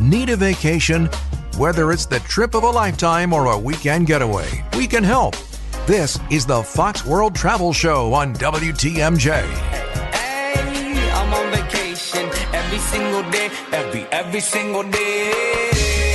need a vacation? Whether it's the trip of a lifetime or a weekend getaway, we can help. This is the Fox World Travel Show on WTMJ. Hey, I'm on vacation every single day, every single day.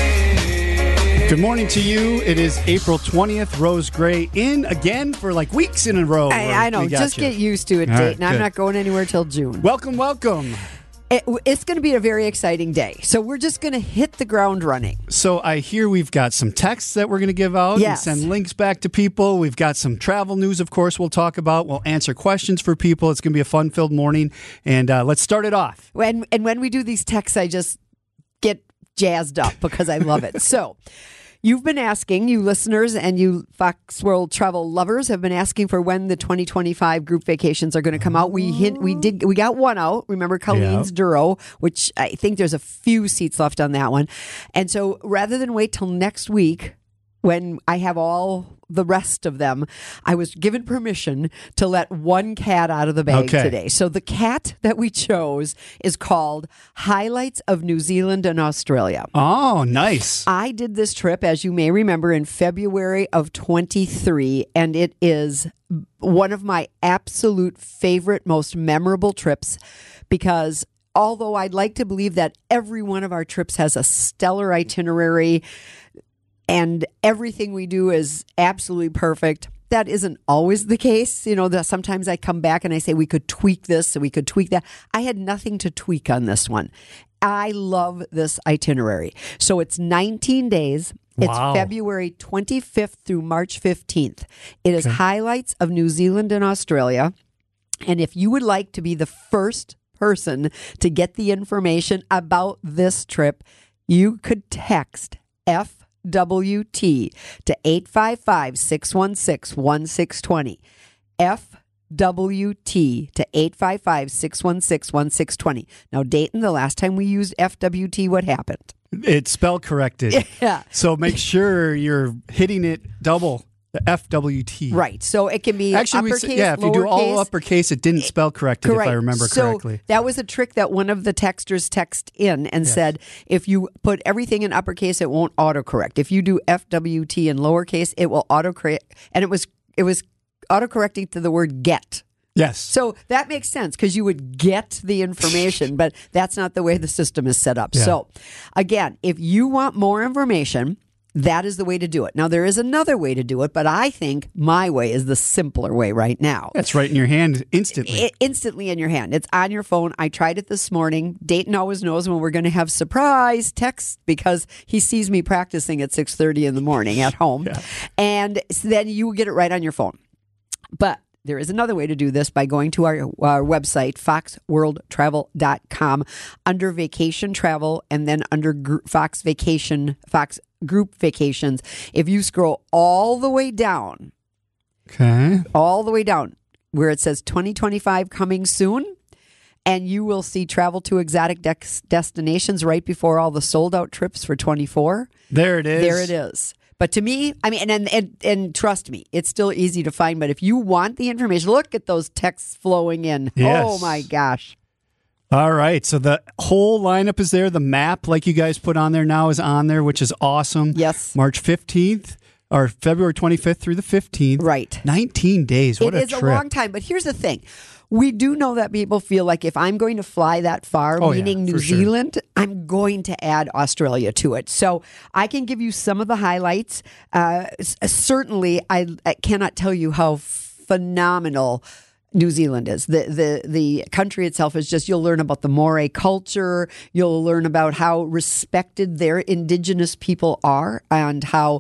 Good morning to you. It is April 20th. Rose Gray in again for like weeks in a row. I know. Just get used to it, Dayton. I'm not going anywhere till June. Welcome, welcome. It's going to be a very exciting day. So we're just going to hit the ground running. So I hear we've got some texts that we're going to give out and send links back to people. We've got some travel news, of course, we'll talk about. We'll answer questions for people. It's going to be a fun-filled morning. And let's start it off. When we do these texts, I just get jazzed up because I love it. So you've been asking, you listeners and you Fox World travel lovers have been asking for when the 2025 group vacations are going to come out. We got one out. Remember Colleen's Duro, which I think there's a few seats left on that one. And so rather than wait till next week when I have all the rest of them, I was given permission to let one cat out of the bag today. So the cat that we chose is called Highlights of New Zealand and Australia. Oh, nice. I did this trip, as you may remember, in February of 23, and it is one of my absolute favorite, most memorable trips because although I'd like to believe that every one of our trips has a stellar itinerary and everything we do is absolutely perfect, that isn't always the case. You know, sometimes I come back and I say we could tweak this and we could tweak that. I had nothing to tweak on this one. I love this itinerary. So it's 19 days. It's February 25th through March 15th. It is highlights of New Zealand and Australia. And if you would like to be the first person to get the information about this trip, you could text FWT to 855-616-1620. FWT to 855-616-1620. Now, Dayton, the last time we used FWT, what happened? It's spell corrected. Yeah. So make sure you're hitting it double. The FWT. Right. So it can be uppercase, if you do all uppercase, it didn't spell corrected, if I remember correctly. So that was a trick that one of the texters texted in and said, if you put everything in uppercase, it won't autocorrect. If you do FWT in lowercase, it will autocorrect. And it was autocorrecting to the word get. Yes. So that makes sense because you would get the information, but that's not the way the system is set up. Yeah. So again, if you want more information, that is the way to do it. Now, there is another way to do it, but I think my way is the simpler way right now. That's right in your hand instantly. Instantly in your hand. It's on your phone. I tried it this morning. Dayton always knows when we're going to have surprise texts because he sees me practicing at 6:30 in the morning at home. Yeah. And then you get it right on your phone. But there is another way to do this by going to our website, foxworldtravel.com, under vacation travel, and then under Fox Group Vacations. If you scroll all the way down, all the way down where it says 2025 coming soon, and you will see travel to exotic destinations right before all the sold out trips for 24. There it is. There it is. But to me, I mean, and trust me, it's still easy to find. But if you want the information, look at those texts flowing in. Yes. Oh, my gosh. All right. So the whole lineup is there. The map, like you guys put on there now, is on there, which is awesome. Yes. March 15th or February 25th through the 15th. Right. 19 days. What a trip. It is a long time. But here's the thing. We do know that people feel like if I'm going to fly that far, meaning New Zealand, I'm going to add Australia to it. So I can give you some of the highlights. Certainly, I cannot tell you how phenomenal New Zealand is. The country itself is just, you'll learn about the Maori culture. You'll learn about how respected their indigenous people are and how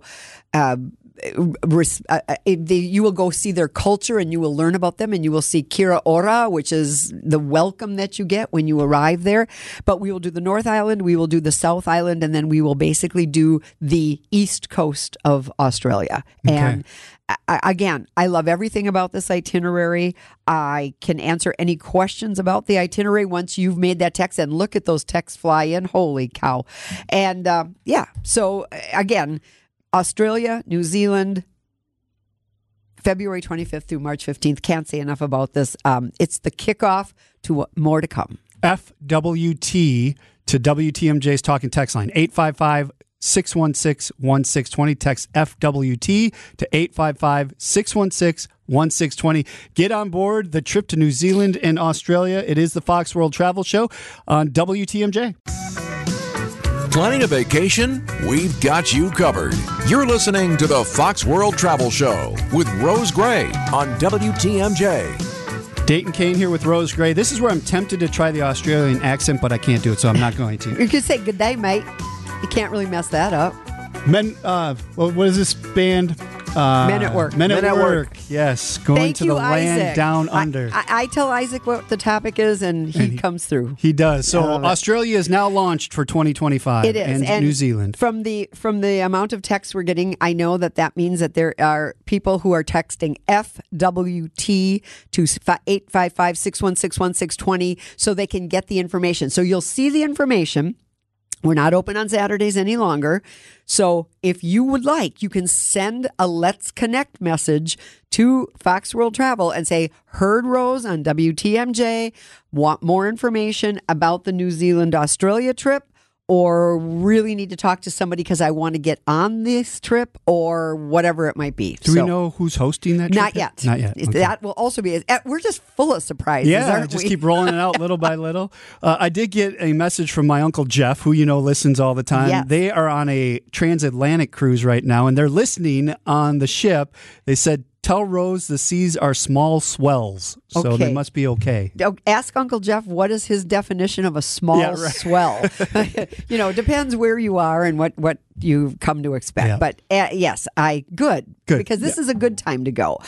you will go see their culture and you will learn about them, and you will see Kira Ora, which is the welcome that you get when you arrive there. But we will do the North Island, we will do the South Island, and then we will basically do the East Coast of Australia. Okay. And again, I love everything about this itinerary. I can answer any questions about the itinerary once you've made that text, and look at those texts fly in. Holy cow. And so again, Australia, New Zealand, February 25th through March 15th. Can't say enough about this. It's the kickoff to more to come. FWT to WTMJ's Talking Text line, 855-616-1620. Text FWT to 855-616-1620. Get on board the trip to New Zealand and Australia. It is the Fox World Travel Show on WTMJ. Planning a vacation? We've got you covered. You're listening to the Fox World Travel Show with Rose Gray on WTMJ. Dayton Kane here with Rose Gray. This is where I'm tempted to try the Australian accent, but I can't do it, so I'm not going to. You could say good day, mate. You can't really mess that up. What is this band? Men at Work. Men at Work. Yes, going Thank to you, the land Isaac. down under. I tell Isaac what the topic is, and he comes through. He does. So Australia is now launched for 2025. It is, and New Zealand. From the amount of texts we're getting, I know that means that there are people who are texting FWT to 855-616-1620 so they can get the information. So you'll see the information. We're not open on Saturdays any longer. So if you would like, you can send a Let's Connect message to Fox World Travel and say, heard Rose on WTMJ, want more information about the New Zealand Australia trip, or really need to talk to somebody because I want to get on this trip, or whatever it might be. Do we know who's hosting that trip? Not yet. Not yet. Okay. That will also be, we're just full of surprises, aren't just we? keep rolling it out little by little. I did get a message from my Uncle Jeff, who listens all the time. Yes. They are on a transatlantic cruise right now, and they're listening on the ship. They said, tell Rose the seas are small swells, so they must be okay. Ask Uncle Jeff what is his definition of a small swell. Depends where you are and what you come to expect. Yeah. But yes, good. Because this is a good time to go.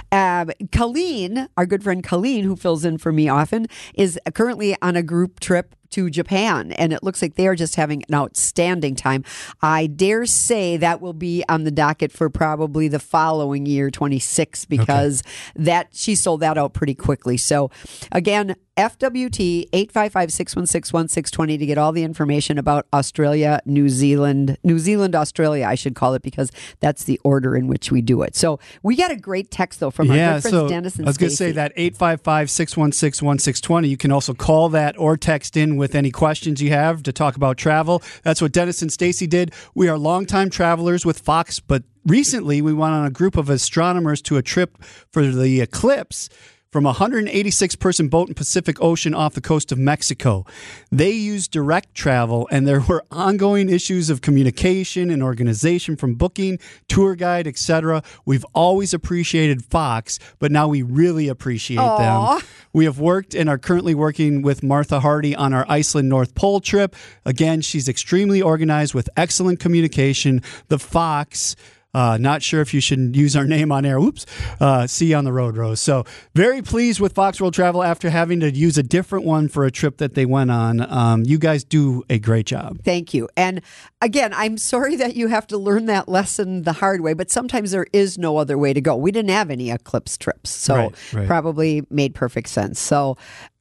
Colleen, our good friend Colleen, who fills in for me often, is currently on a group trip to Japan, and it looks like they are just having an outstanding time. I dare say that will be on the docket for probably the following year, 26, because that she sold that out pretty quickly. So again, FWT 855-616-1620 to get all the information about Australia, New Zealand, Australia, I should call it, because that's the order in which we do it. So we got a great text though from our good friends Dennis and I was going to say that 855-616-1620. You can also call that or text in with any questions you have to talk about travel. That's what Dennis and Stacy did. We are longtime travelers with Fox, but recently we went on a group of astronomers to a trip for the eclipse from a 186-person boat in Pacific Ocean off the coast of Mexico. They used direct travel, and there were ongoing issues of communication and organization from booking, tour guide, etc. We've always appreciated Fox, but now we really appreciate them. We have worked and are currently working with Martha Hardy on our Iceland North Pole trip. Again, she's extremely organized with excellent communication. The Fox... not sure if you should use our name on air. Whoops. See you on the road, Rose. So very pleased with Fox World Travel after having to use a different one for a trip that they went on. You guys do a great job. Thank you. And again, I'm sorry that you have to learn that lesson the hard way, but sometimes there is no other way to go. We didn't have any eclipse trips, so probably made perfect sense. So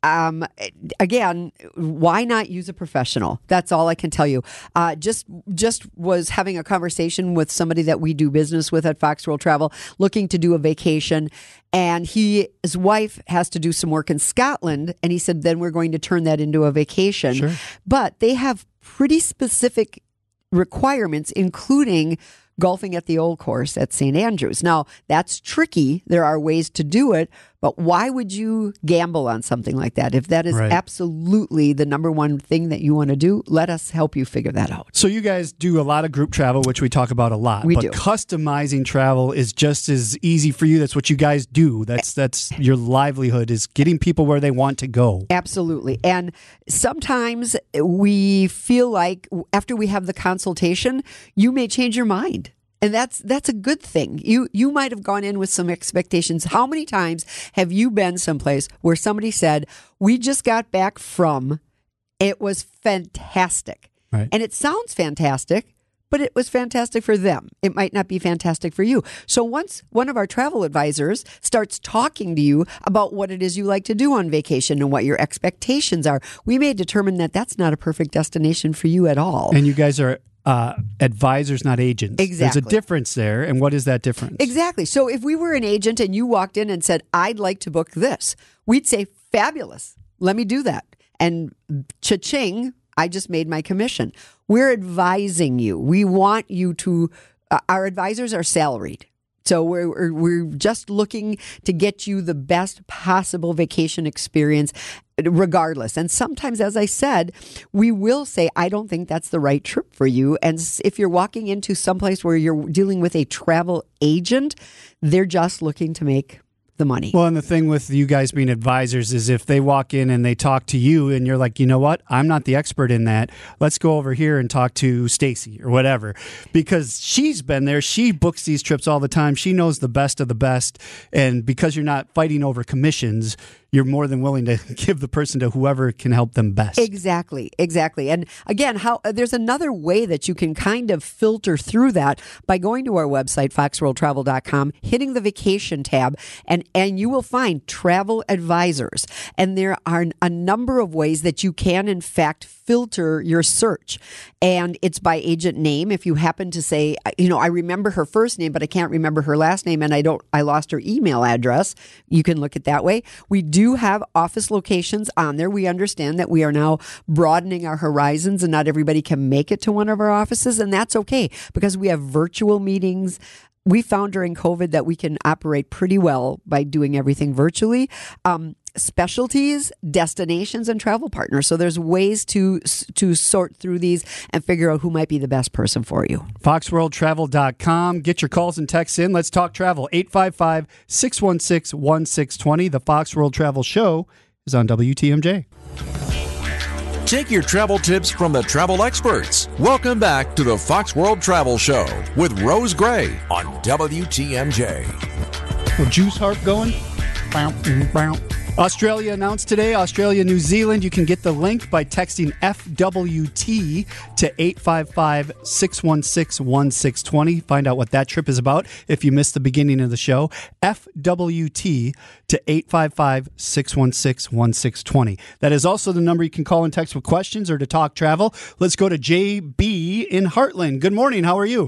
again, why not use a professional? That's all I can tell you. Just was having a conversation with somebody that we do business with at Fox World Travel, looking to do a vacation, and his wife has to do some work in Scotland, and he said, then we're going to turn that into a vacation. Sure. But they have pretty specific requirements, including golfing at the Old Course at St. Andrews. Now, that's tricky. There are ways to do it, but why would you gamble on something like that? If that is absolutely the number one thing that you want to do, let us help you figure that out. So you guys do a lot of group travel, which we talk about a lot. We but do. Customizing travel is just as easy for you. That's what you guys do. That's your livelihood, is getting people where they want to go. Absolutely. And sometimes we feel like after we have the consultation, you may change your mind. And that's a good thing. You might have gone in with some expectations. How many times have you been someplace where somebody said, we just got back from, it was fantastic. Right. And it sounds fantastic, but it was fantastic for them. It might not be fantastic for you. So once one of our travel advisors starts talking to you about what it is you like to do on vacation and what your expectations are, we may determine that that's not a perfect destination for you at all. And you guys are advisors, not agents. Exactly. There's a difference there. And what is that difference? Exactly. So if we were an agent and you walked in and said, I'd like to book this, we'd say, fabulous. Let me do that. And cha-ching, I just made my commission. We're advising you. We want you to, our advisors are salaried. So we're just looking to get you the best possible vacation experience regardless. And sometimes, as I said, we will say, I don't think that's the right trip for you. And if you're walking into someplace where you're dealing with a travel agent, they're just looking to make the money. Well, and the thing with you guys being advisors is if they walk in and they talk to you and you're like, you know what, I'm not the expert in that. Let's go over here and talk to Stacy or whatever, because she's been there. She books these trips all the time. She knows the best of the best. And because you're not fighting over commissions, you're more than willing to give the person to whoever can help them best. Exactly. And again, there's another way that you can kind of filter through that by going to our website, foxworldtravel.com, hitting the vacation tab, and you will find travel advisors. And there are a number of ways that you can, in fact, filter your search. And it's by agent name. If you happen to say, I remember her first name, but I can't remember her last name, and I lost her email address, you can look at that way. We do have office locations on there. We understand that we are now broadening our horizons and not everybody can make it to one of our offices, and that's okay because we have virtual meetings. We found during COVID that we can operate pretty well by doing everything virtually. Specialties, destinations, and travel partners. So there's ways to sort through these and figure out who might be the best person for you. FoxWorldTravel.com. Get your calls and texts in. Let's talk travel. 855-616-1620. The Fox World Travel Show is on WTMJ. Take your travel tips from the travel experts. Welcome back to the Fox World Travel Show with Rose Gray on WTMJ. Little juice harp going. Australia announced today, Australia, New Zealand. You can get the link by texting FWT to 855-616-1620. Find out what that trip is about if you missed the beginning of the show. FWT to 855-616-1620. That is also the number you can call and text with questions or to talk travel. Let's go to JB in Heartland. Good morning. How are you?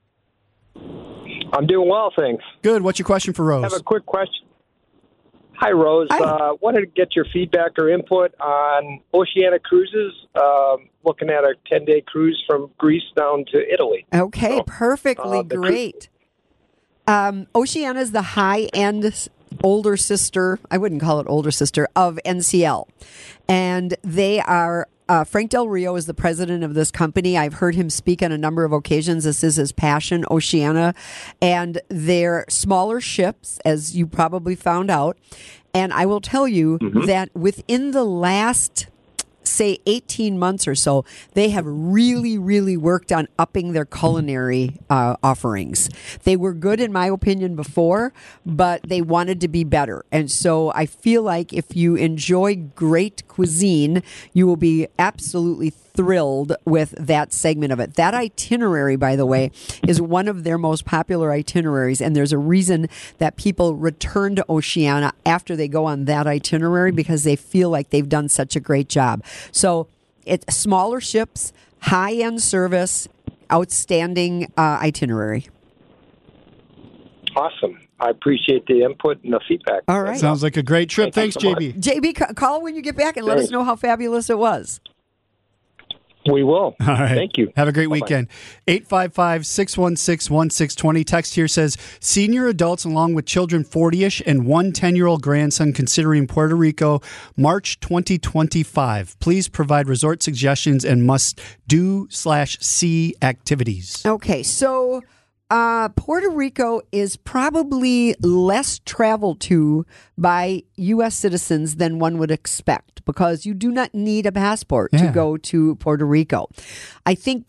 I'm doing well, thanks. Good. What's your question for Rose? I have a quick question. Hi, Rose. Wanted to get your feedback or input on Oceania Cruises, looking at a 10-day cruise from Greece down to Italy. Okay, perfectly great. Oceania is the high-end older sister, I wouldn't call it older sister, of NCL. And they are... Frank Del Rio is the president of this company. I've heard him speak on a number of occasions. This is his passion, Oceania. And they're smaller ships, as you probably found out. And I will tell you that within the last, say, 18 months or so, they have really, really worked on upping their culinary offerings. They were good, in my opinion, before, but they wanted to be better. And so I feel like if you enjoy great cuisine, you will be absolutely thrilled with that segment of it. That itinerary, by the way, is one of their most popular itineraries, and there's a reason that people return to Oceania after they go on that itinerary because they feel like they've done such a great job. So it's smaller ships, high-end service, outstanding itinerary. Awesome. I appreciate the input and the feedback. All right. Sounds like a great trip. Thanks, so JB. JB, call when you get back and let us know how fabulous it was. We will. All right. Thank you. Have a great Bye-bye. weekend. 855-616-1620. Text here says, senior adults along with children 40-ish and one 10-year-old grandson considering Puerto Rico, March 2025. Please provide resort suggestions and must-do/see activities. Okay, so Puerto Rico is probably less traveled to by U.S. citizens than one would expect because you do not need a passport to go to Puerto Rico. I think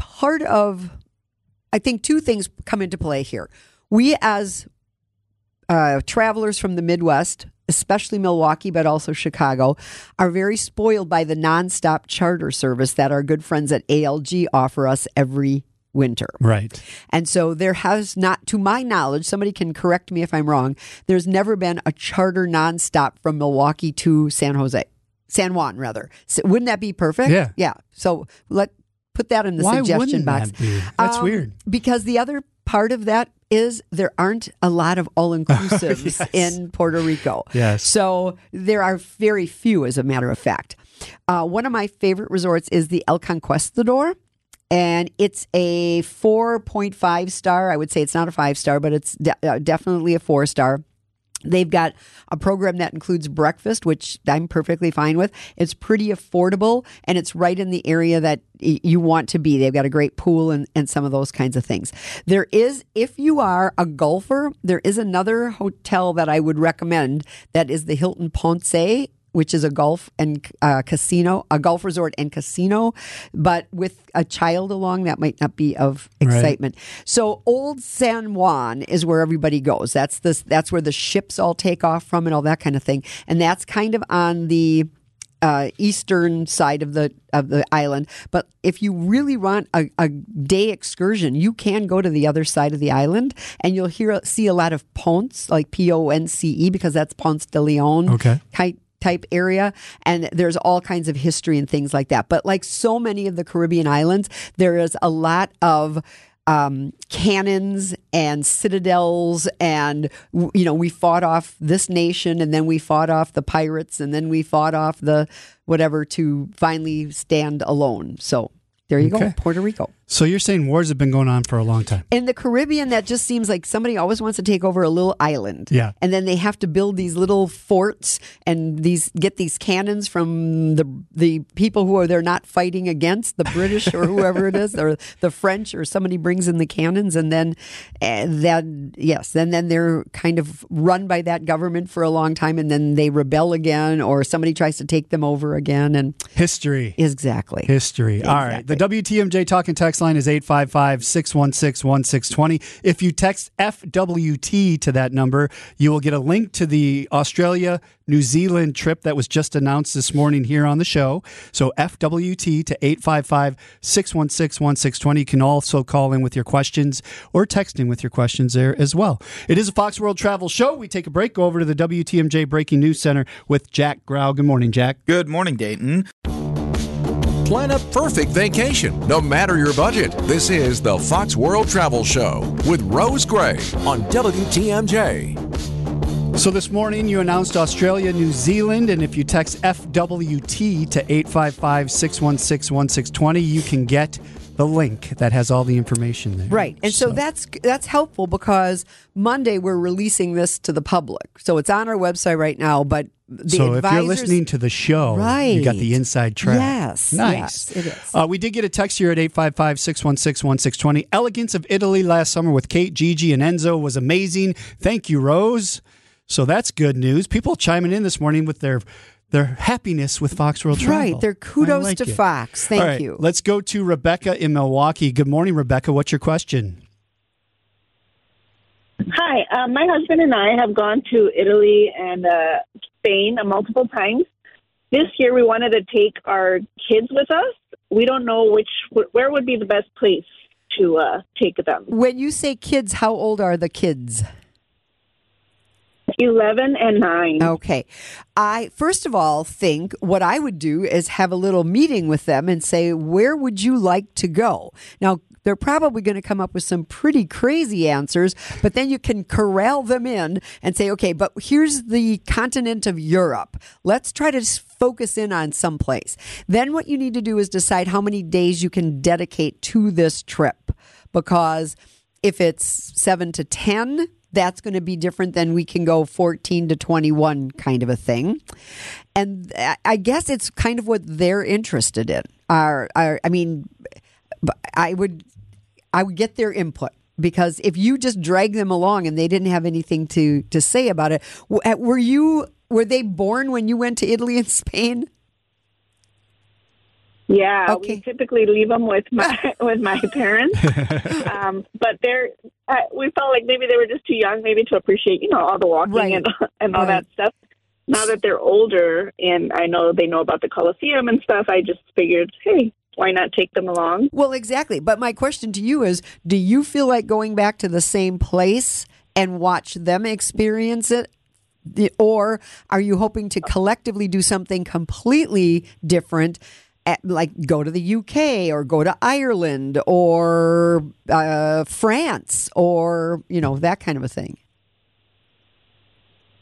two things come into play here. We as travelers from the Midwest, especially Milwaukee, but also Chicago, are very spoiled by the nonstop charter service that our good friends at ALG offer us every winter. Right. And so there has not, to my knowledge, somebody can correct me if I'm wrong, there's never been a charter nonstop from Milwaukee to San Juan, rather. So wouldn't that be perfect? Yeah. Yeah. So put that in the Why suggestion wouldn't box. that be? That's weird. Because the other part of that is there aren't a lot of all-inclusives Yes. in Puerto Rico. Yes. So there are very few, as a matter of fact. One of my favorite resorts is the El Conquistador. And it's a 4.5 star. I would say it's not a 5-star, but it's definitely a 4-star. They've got a program that includes breakfast, which I'm perfectly fine with. It's pretty affordable, and it's right in the area that you want to be. They've got a great pool and some of those kinds of things. There is, if you are a golfer, there is another hotel that I would recommend that is the Hilton Ponce, which is a golf and casino, a golf resort and casino, but with a child along, that might not be of excitement. Right. So Old San Juan is where everybody goes. That's where the ships all take off from and all that kind of thing. And that's kind of on the eastern side of the island. But if you really want a day excursion, you can go to the other side of the island, and you'll see a lot of ponce, like Ponce, because that's Ponce de Leon. Okay. Type area, and there's all kinds of history and things like that. But like so many of the Caribbean islands, there is a lot of cannons and citadels, and we fought off this nation, and then we fought off the pirates, and then we fought off the whatever to finally stand alone. So there you go, Puerto Rico. So you're saying wars have been going on for a long time. In the Caribbean, that just seems like somebody always wants to take over a little island. Yeah. And then they have to build these little forts and get these cannons from the people who they're not fighting against, the British or whoever it is, or the French, or somebody brings in the cannons, and then then they're kind of run by that government for a long time, and then they rebel again, or somebody tries to take them over again. And history. Exactly. History. Exactly. All right. The WTMJ Talk and Text line is 855-616-1620. If you text FWT to that number, you will get a link to the Australia New Zealand trip that was just announced this morning here on the show. So FWT to 855-616-1620. You can also call in with your questions or text in with your questions there as well. It is a Fox World Travel Show. We take a break, go over to the WTMJ Breaking News Center with Jack Grau. Good morning, Jack. Good morning, Dayton. Plan a perfect vacation, no matter your budget. This is the Fox World Travel Show with Rose Gray on WTMJ. So this morning you announced Australia, New Zealand, and if you text FWT to 855-616-1620, you can get the link that has all the information there. Right. And so that's helpful, because Monday we're releasing this to the public. So it's on our website right now, but so if you're listening to the show, you got the inside track. Yes. Nice. Yes, it is. We did get a text here at 855-616-1620. Elegance of Italy last summer with Kate, Gigi, and Enzo was amazing. Thank you, Rose. So that's good news. People chiming in this morning with their happiness with Fox World Travel. Right. Their kudos to Fox. Thank you. Let's go to Rebecca in Milwaukee. Good morning, Rebecca. What's your question? Hi. My husband and I have gone to Italy and Spain multiple times. This year we wanted to take our kids with us. We don't know where would be the best place to take them. When you say kids, how old are the kids? 11 and 9. Okay. I, first of all, think what I would do is have a little meeting with them and say, where would you like to go? Now, they're probably going to come up with some pretty crazy answers, but then you can corral them in and say, okay, but here's the continent of Europe. Let's try to focus in on someplace. Then what you need to do is decide how many days you can dedicate to this trip, because if it's 7 to 10, that's going to be different than we can go 14 to 21 kind of a thing. And I guess it's kind of what they're interested in. I would get their input, because if you just drag them along and they didn't have anything to say about it, were they born when you went to Italy and Spain? Yeah, okay. We typically leave them with my parents, but we felt like maybe they were just too young, maybe to appreciate, all the walking and all that stuff. Now that they're older and I know they know about the Colosseum and stuff, I just figured, hey, why not take them along? Well, exactly. But my question to you is, do you feel like going back to the same place and watch them experience it? Or are you hoping to collectively do something completely different? Like go to the UK or go to Ireland or France or, that kind of a thing?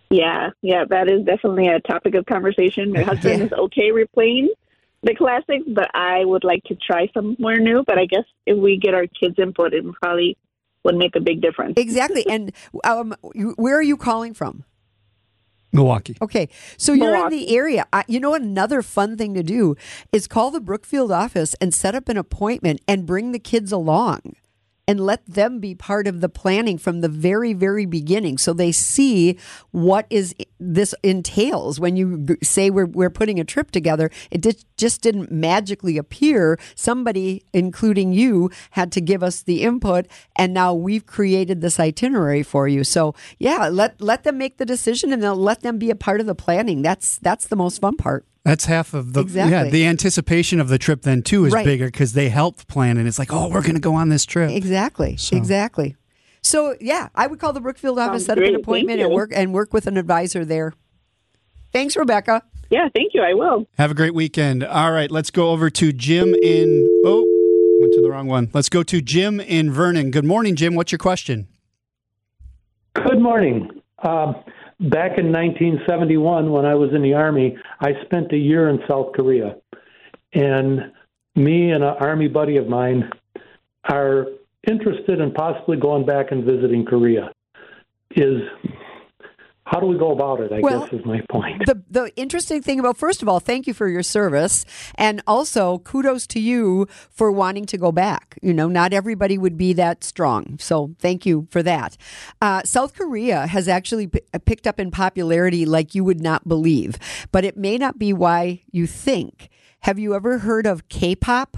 Yeah, that is definitely a topic of conversation. My husband is okay replaying the classics, but I would like to try somewhere new. But I guess if we get our kids' input, it probably would make a big difference. Exactly. And where are you calling from? Milwaukee. Okay, so you're in the area. You know, another fun thing to do is call the Brookfield office and set up an appointment and bring the kids along and let them be part of the planning from the very, very beginning, so they see what this entails. When you say we're putting a trip together, it just didn't magically appear. Somebody, including you, had to give us the input, and now we've created this itinerary for you. So yeah, let them make the decision, and they'll let them be a part of the planning. That's the most fun part. That's half of the the anticipation of the trip then too is bigger because they helped plan, and it's like, oh, we're going to go on this trip. Exactly. So yeah, I would call the Brookfield office, set up an appointment, and work with an advisor there. Thanks, Rebecca. Yeah, thank you. I will. Have a great weekend. All right, let's go over to Jim went to the wrong one. Let's go to Jim in Vernon. Good morning, Jim. What's your question? Good morning. Back in 1971, when I was in the Army, I spent a year in South Korea. And me and an Army buddy of mine are interested in possibly going back and visiting Korea. How do we go about it, I guess, is my point. The interesting thing about, first of all, thank you for your service. And also, kudos to you for wanting to go back. You know, not everybody would be that strong. So thank you for that. South Korea has actually picked up in popularity like you would not believe. But it may not be why you think. Have you ever heard of K-pop?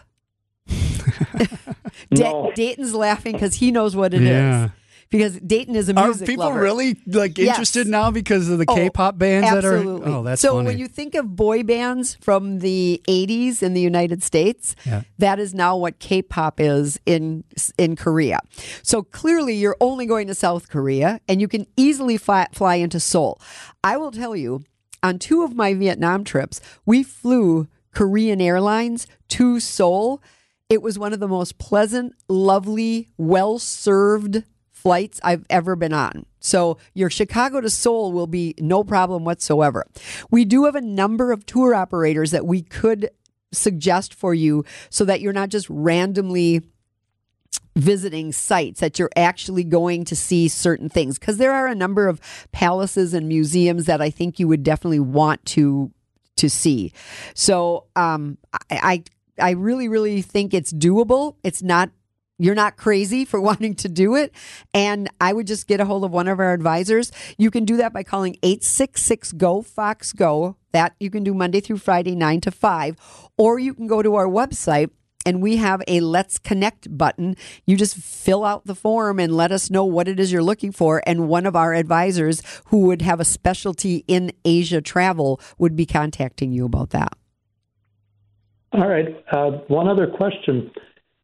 No. Dayton's laughing because he knows what it is. Because Dayton is a music Are people lover. really interested now because of the K-pop bands absolutely. that are? Oh, that's so funny. when you think of boy bands from the 80s in the United States, that is now what K-pop is in Korea. So clearly you're only going to South Korea, and you can easily fly into Seoul. I will tell you, on 2 of my Vietnam trips, we flew Korean Airlines to Seoul. It was one of the most pleasant, lovely, well-served flights I've ever been on. So your Chicago to Seoul will be no problem whatsoever. We do have a number of tour operators that we could suggest for you so that you're not just randomly visiting sites, that you're actually going to see certain things. Because there are a number of palaces and museums that I think you would definitely want to see. So I really, really think it's doable. It's not. You're not crazy for wanting to do it. And I would just get a hold of one of our advisors. You can do that by calling 866-GO-FOX-GO. That you can do Monday through Friday, 9 to 5. Or you can go to our website, and we have a Let's Connect button. You just fill out the form and let us know what it is you're looking for. And one of our advisors who would have a specialty in Asia travel would be contacting you about that. All right. One other question.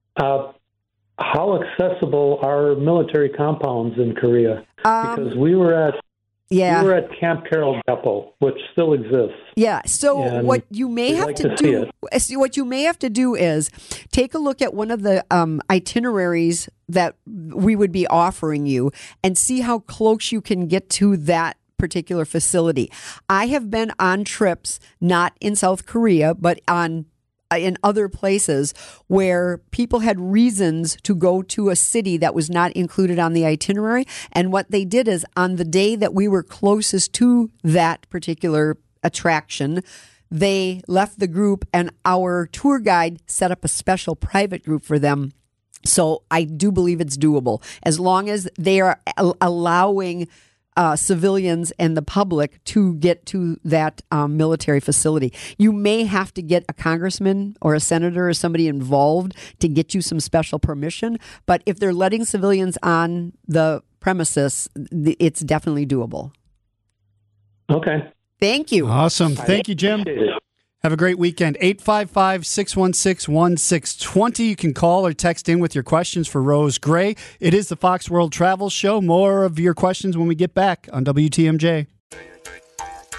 How accessible are military compounds in Korea? Because we were at Camp Carroll Depot, which still exists. Yeah. So what you may have to do is take a look at one of the itineraries that we would be offering you and see how close you can get to that particular facility. I have been on trips, not in South Korea, but in other places where people had reasons to go to a city that was not included on the itinerary. And what they did is, on the day that we were closest to that particular attraction, they left the group, and our tour guide set up a special private group for them. So I do believe it's doable, as long as they are allowing civilians and the public to get to that military facility. You may have to get a congressman or a senator or somebody involved to get you some special permission, but if they're letting civilians on the premises, it's definitely doable. Okay. Thank you. Awesome. Thank you, Jim. Have a great weekend. 855-616-1620. You can call or text in with your questions for Rose Gray. It is the Fox World Travel Show. More of your questions when we get back on WTMJ.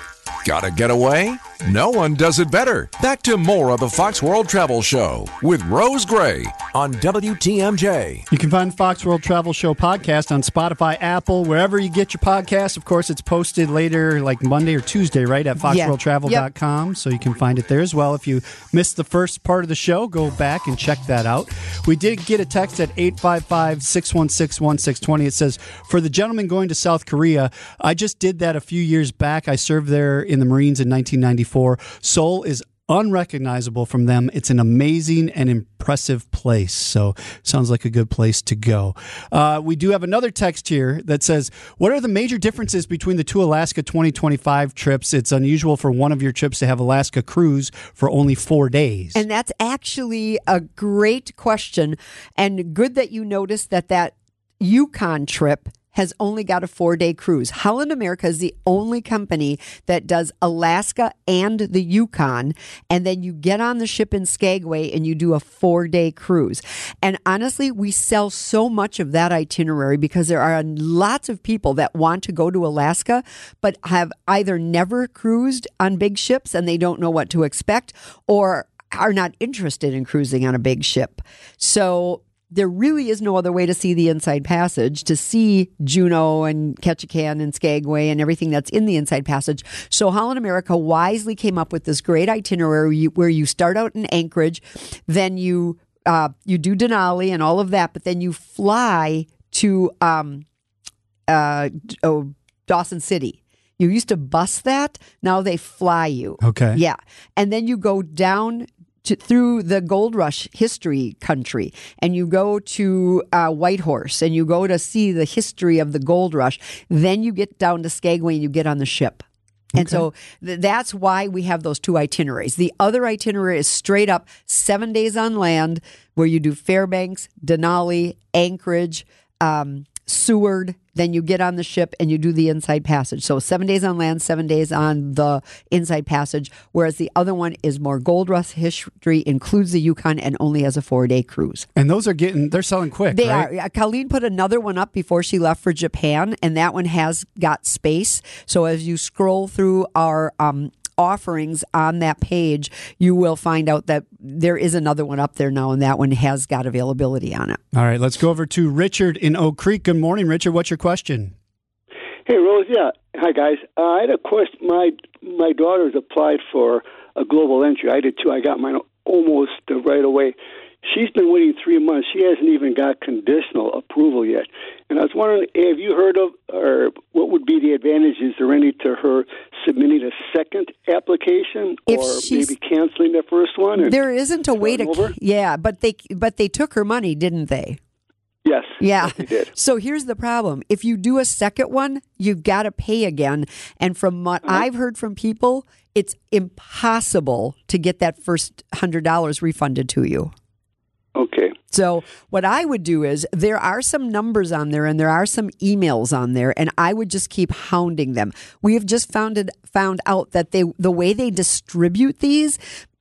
Gotta get away? No one does it better. Back to more of the Fox World Travel Show with Rose Gray on WTMJ. You can find Fox World Travel Show podcast on Spotify, Apple, wherever you get your podcasts. Of course, it's posted later, like Monday or Tuesday, right, at foxworldtravel.com. So you can find it there as well. If you missed the first part of the show, go back and check that out. We did get a text at 855-616-1620. It says, for the gentleman going to South Korea, I just did that a few years back. I served there in the Marines in 1994. Seoul is unrecognizable from them. It's an amazing and impressive place. So sounds like a good place to go. We do have another text here that says, what are the major differences between the two Alaska 2025 trips? It's unusual for one of your trips to have Alaska cruise for only 4 days. And that's actually a great question. And good that you noticed that Yukon trip has only got a 4-day cruise. Holland America is the only company that does Alaska and the Yukon, and then you get on the ship in Skagway and you do a 4-day cruise. And honestly, we sell so much of that itinerary because there are lots of people that want to go to Alaska but have either never cruised on big ships and they don't know what to expect, or are not interested in cruising on a big ship. So there really is no other way to see the Inside Passage, to see Juneau and Ketchikan and Skagway and everything that's in the Inside Passage. So Holland America wisely came up with this great itinerary where you start out in Anchorage, then you do Denali and all of that, but then you fly to Dawson City. You used to bus that. Now they fly you. Okay. Yeah. And then you go down through the Gold Rush history country, and you go to Whitehorse, and you go to see the history of the Gold Rush. Then you get down to Skagway and you get on the ship. And so that's why we have those two itineraries. The other itinerary is straight up 7 days on land, where you do Fairbanks, Denali, Anchorage, Seward. Then you get on the ship and you do the Inside Passage. So 7 days on land, 7 days on the Inside Passage, whereas the other one is more Gold Rush history, includes the Yukon, and only has a 4-day cruise. And those are they're selling quick, They right? are. Colleen put another one up before she left for Japan, and that one has got space. So as you scroll through our offerings on that page, you will find out that there is another one up there now, and that one has got availability on it. All right, let's go over to Richard in Oak Creek. Good morning, Richard. What's your question? Hey, Rose. Yeah. Hi, guys. I had a question. My daughter's applied for a global entry. I did too. I got mine almost right away. She's been waiting 3 months. She hasn't even got conditional approval yet. And I was wondering, have you heard of, or what would be the advantages or any to her submitting a second application, or maybe canceling the first one? There isn't a way to, yeah, but they took her money, didn't they? Yes. Yeah. They did. So here's the problem. If you do a second one, you've got to pay again. And from what I've heard from people, it's impossible to get that first $100 refunded to you. Okay. So what I would do is, there are some numbers on there and there are some emails on there, and I would just keep hounding them. We have just found out that the way they distribute these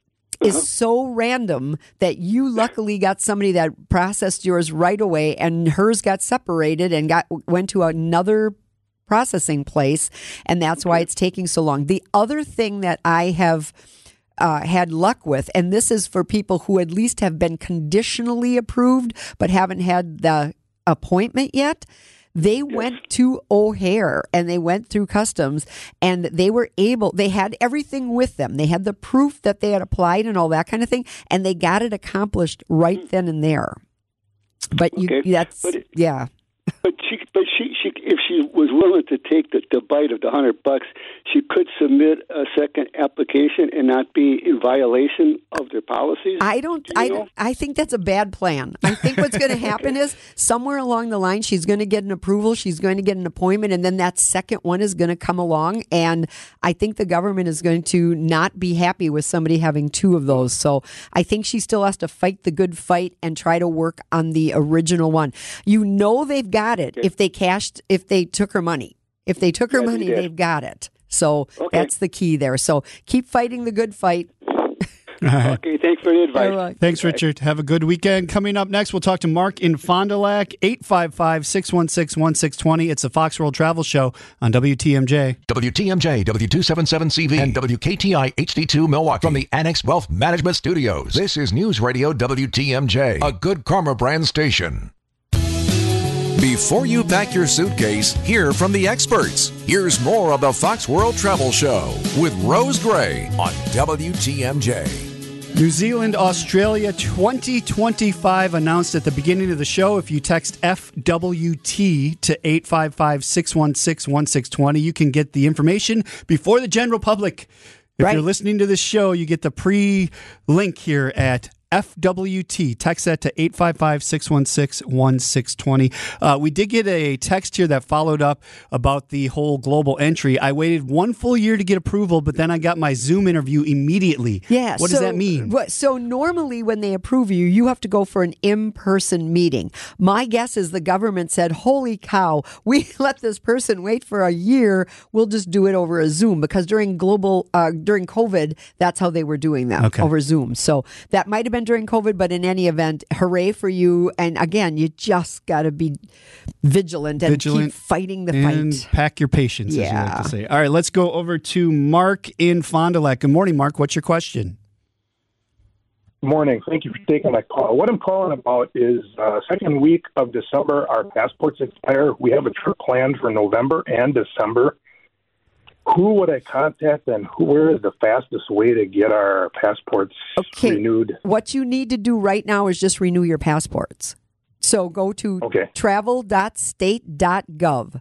is so random that you luckily got somebody that processed yours right away, and hers got separated and went to another processing place, and that's why it's taking so long. The other thing that I have had luck with, and this is for people who at least have been conditionally approved but haven't had the appointment yet. They went to O'Hare and they went through customs, and they had everything with them. They had the proof that they had applied and all that kind of thing, and they got it accomplished right then and there. But if she was willing to take the bite of the $100, she could submit a second application and not be in violation of their policies. I think that's a bad plan. I think what's going to happen is, somewhere along the line, she's going to get an approval, she's going to get an appointment, and then that second one is going to come along. And I think the government is going to not be happy with somebody having two of those. So I think she still has to fight the good fight and try to work on the original one. They've got it if they took her money. If they took her money, they've got it. So that's the key there. So keep fighting the good fight. right. Okay, thanks for the advice. Thanks, Richard. Have a good weekend. Coming up next, we'll talk to Mark in Fond du Lac, 855-616-1620. It's the Fox World Travel Show on WTMJ. WTMJ, W277CV, and WKTI HD2 Milwaukee. From the Annex Wealth Management Studios, this is News Radio WTMJ, a Good Karma brand station. Before you pack your suitcase, hear from the experts. Here's more of the Fox World Travel Show with Rose Gray on WTMJ. New Zealand, Australia 2025 announced at the beginning of the show. If you text FWT to 855-616-1620, you can get the information before the general public. If you're listening to this show, you get the pre-link here at FWT. Text that to 855-616-1620. We did get a text here that followed up about the whole global entry. I waited one full year to get approval, but then I got my Zoom interview immediately. Yeah. What does that mean? So normally when they approve you, you have to go for an in-person meeting. My guess is the government said, holy cow, we let this person wait for a year. We'll just do it over a Zoom, because during COVID, that's how they were doing that, over Zoom. So that might have been during COVID, but in any event, hooray for you. And again, you just got to be vigilant and keep fighting the and fight. Pack your patience, as you like to say. All right, let's go over to Mark in Fond du Lac. Good morning, Mark. What's your question? Good morning. Thank you for taking my call. What I'm calling about is second week of December, our passports expire. We have a trip planned for November and December. Who would I contact, and where is the fastest way to get our passports renewed? What you need to do right now is just renew your passports. So go to travel.state.gov,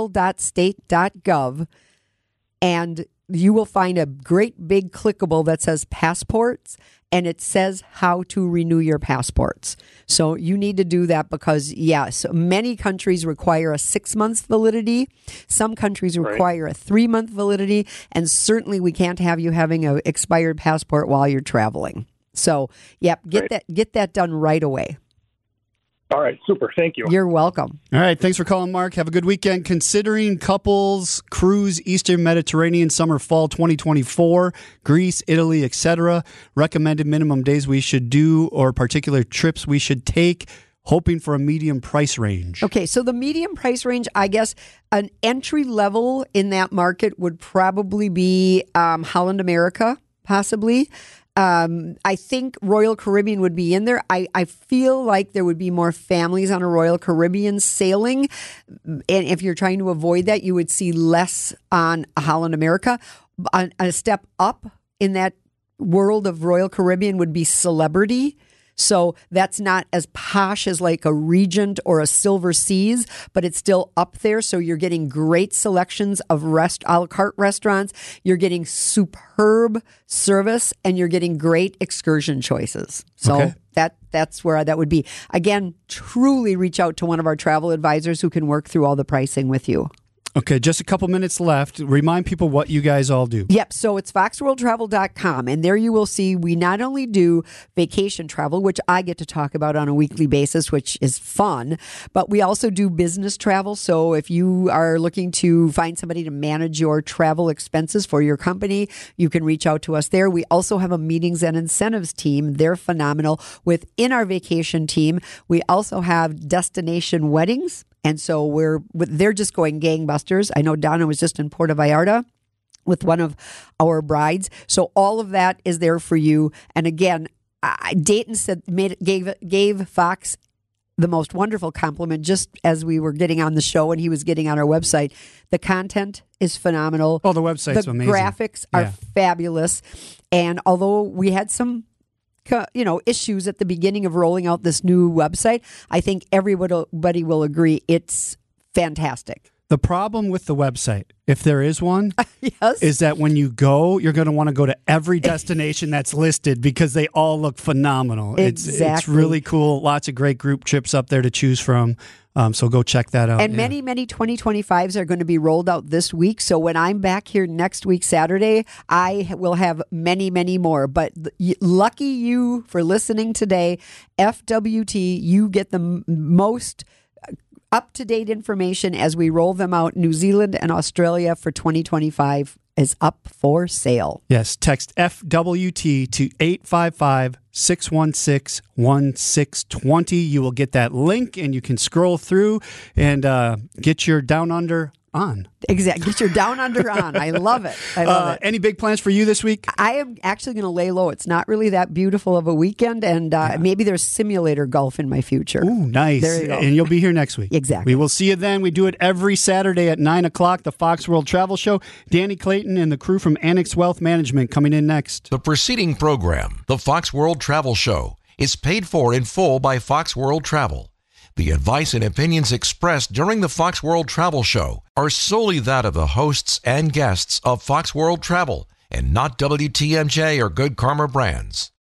travel.state.gov, and you will find a great big clickable that says passports, and it says how to renew your passports. So you need to do that because, yes, many countries require a 6-month validity. Some countries require a 3-month validity, and certainly we can't have you having an expired passport while you're traveling. So, get that done right away. All right, super. Thank you. You're welcome. All right, thanks for calling, Mark. Have a good weekend. Considering couples cruise Eastern Mediterranean summer fall 2024, Greece, Italy, etc. Recommended minimum days we should do or particular trips we should take. Hoping for a medium price range. Okay, so the medium price range, I guess, an entry level in that market would probably be Holland America, possibly. I think Royal Caribbean would be in there. I feel like there would be more families on a Royal Caribbean sailing. And if you're trying to avoid that, you would see less on Holland America. A step up in that world of Royal Caribbean would be Celebrity. So that's not as posh as like a Regent or a Silver Seas, but it's still up there. So you're getting great selections of a la carte restaurants. You're getting superb service, and you're getting great excursion choices. So that's where that would be. Again, truly reach out to one of our travel advisors who can work through all the pricing with you. Okay, just a couple minutes left. Remind people what you guys all do. Yep, so it's foxworldtravel.com, and there you will see we not only do vacation travel, which I get to talk about on a weekly basis, which is fun, but we also do business travel. So if you are looking to find somebody to manage your travel expenses for your company, you can reach out to us there. We also have a meetings and incentives team. They're phenomenal. Within our vacation team, we also have destination weddings. And so they're just going gangbusters. I know Donna was just in Puerto Vallarta with one of our brides. So all of that is there for you. And again, Dayton gave Fox the most wonderful compliment just as we were getting on the show and he was getting on our website. The content is phenomenal. Oh, the website's amazing. The graphics are fabulous. And although we had some issues at the beginning of rolling out this new website, I think everybody will agree it's fantastic. The problem with the website, if there is one, is that when you go, you're going to want to go to every destination that's listed because they all look phenomenal. Exactly. It's really cool. Lots of great group trips up there to choose from. So go check that out. And many 2025s are going to be rolled out this week. So when I'm back here next week, Saturday, I will have many, many more. But lucky you for listening today. FWT, you get the most up-to-date information as we roll them out. New Zealand and Australia for 2025. is up for sale. Yes, text FWT to 855-616-1620. You will get that link and you can scroll through and get your Down Under on. Exactly. Get your Down Under on. I love it. I love it. Any big plans for you this week? I am actually going to lay low. It's not really that beautiful of a weekend, and maybe there's simulator golf in my future. Ooh, nice. There you go. And you'll be here next week. Exactly. We will see you then. We do it every Saturday at 9 o'clock, the Fox World Travel Show. Danny Clayton and the crew from Annex Wealth Management coming in next. The preceding program, the Fox World Travel Show, is paid for in full by Fox World Travel. The advice and opinions expressed during the Fox World Travel Show are solely that of the hosts and guests of Fox World Travel and not WTMJ or Good Karma Brands.